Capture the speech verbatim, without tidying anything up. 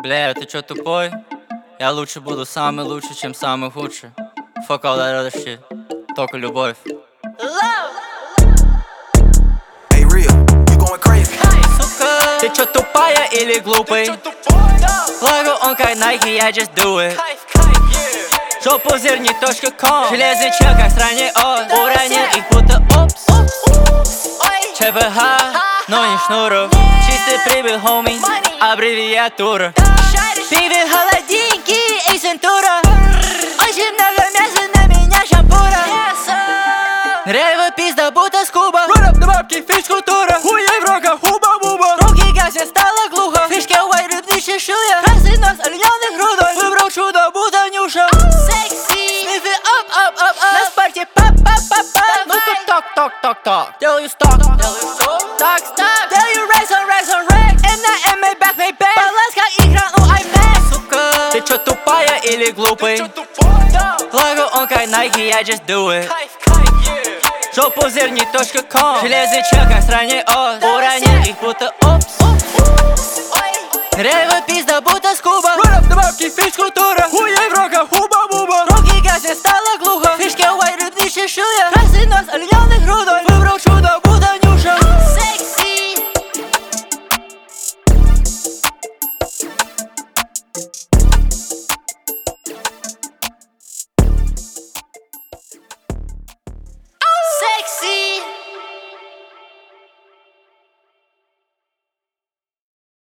Бля, ты чё тупой? Я лучше буду самый лучший, чем самый худший. Fuck all that other shit. Только любовь. Hey, real, you going crazy. Сука, ты чё тупая или глупый? Лого он как Nike, я just do it. Жопузырь не точка ком. Железный чел как стране от. Уронил их будто опс. ЧПХ, но не шнуров. Чистый прибыль, homie, аббревиатура. Пиве холодинки и центура. Очень много мяса, на меня шампура. Рейва пизда, будто скуба. Run up the бабки, физкультура. Хуей в руках, хуба-буба. Руки гасят, стало глухо. Фишки white, рыбный чешуя. Красный нос, оленёных грудой. Выбрал чудо, будто Нюша. Секси, sniff it up, up, up, up. На спарте, пап-пап-пап-пап. Ну-ка, ток-ток-ток-ток. Делаю сток, делаю сток. Так, так. Делаю рейс, он рейс, он рейс. М на М, Maybach, Maybach. Баланс как игра, ну iMac. Сука, ты чё тупая или глупый? Лого он как Nike, я just do it. Жопузырь не точка ком. Железный чел как стране от. Уронил их будто опс. Рейва пизда, будто скуба. Run up the бабки, физкультура. Хуей в руках, хуба-буба. Руки гасят, стало глухо. Фишки white, рыбный чешуя.